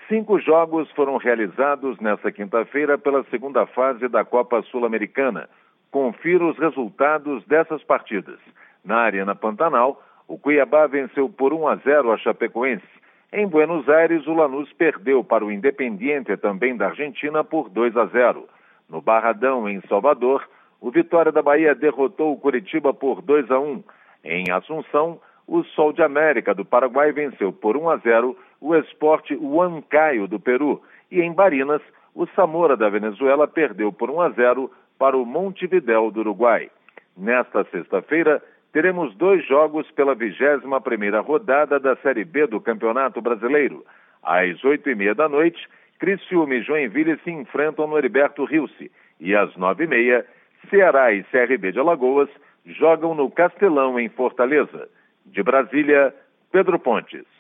5 jogos foram realizados nesta quinta-feira pela segunda fase da Copa Sul-Americana. Confira os resultados dessas partidas. Na Arena Pantanal, o Cuiabá venceu por 1-0 a Chapecoense. Em Buenos Aires, o Lanús perdeu para o Independiente, também da Argentina, por 2-0. No Barradão, em Salvador, o Vitória da Bahia derrotou o Curitiba por 2-1. Em Assunção, o Sol de América do Paraguai venceu por 1-0 o Sport Huancayo do Peru. E em Barinas, o Zamora da Venezuela perdeu por 1-0 para o Montevidéu do Uruguai. Nesta sexta-feira, teremos 2 jogos pela 21ª rodada da Série B do Campeonato Brasileiro. Às 8h30 da noite, Criciúma e Joinville se enfrentam no Heriberto Rilse. E às 9h30, Ceará e CRB de Alagoas jogam no Castelão, em Fortaleza. De Brasília, Pedro Pontes.